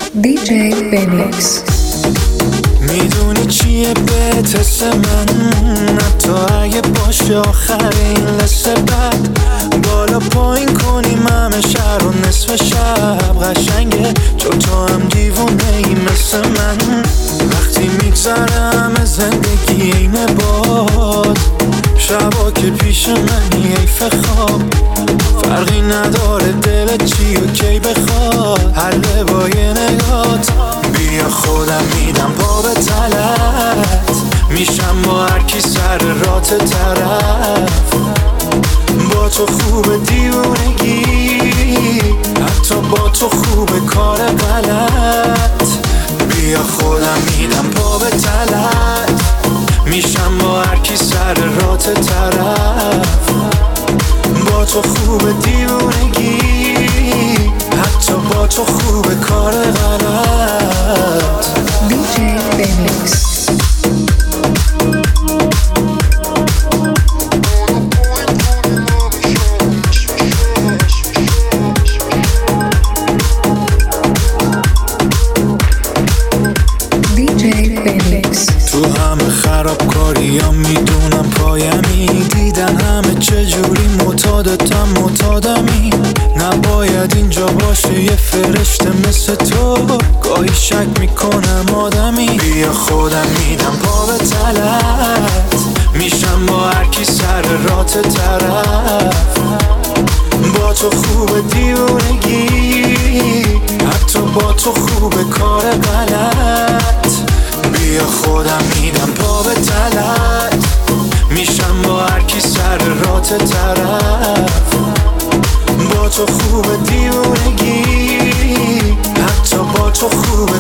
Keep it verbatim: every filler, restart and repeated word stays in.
دی جی بمیکس. میدونی چیه بهت حس من، حتی اگه باشه آخر این لسه بد بالا پایین کنیم همه شهر و نصف شب قشنگه، چون تو هم دیوونه ای مثل من. وقتی میگذره همه زندگی اینه باد، شبا که پیش منی حیف خواب، فرقی نداره دلت چی و کی بخواد، حله با یه نگات. بیا خودم میدم پا به تلت، میشم با هر کی سر رات طرف. با تو خوب دیوونگی، حتی با تو خوب کار غلط. بیا خودم میدم پا به تلت، میشم با هر کی سر رات طرف. با تو خوب دیوونگی، حتی با تو خوب کار غلط. دی جی بمیکس. تو همه خرابکاری ها میدونم پایمی، دیدن همه چجوری معتادتم معتادمی. نباید اینجا باشه یه فرشته مثل تو، گاهی شک میکنم آدمی. بیا خودم میدم پا به تلت، میشم با هر کی سر رات طرف. با تو خوب دیوونگی، حتی با تو خوب کار غلط. بیا خودم میدم پا به تلت، میشم با هر کی سر رات طرف. با تو خوب دیوونگی، حتی با تو خوب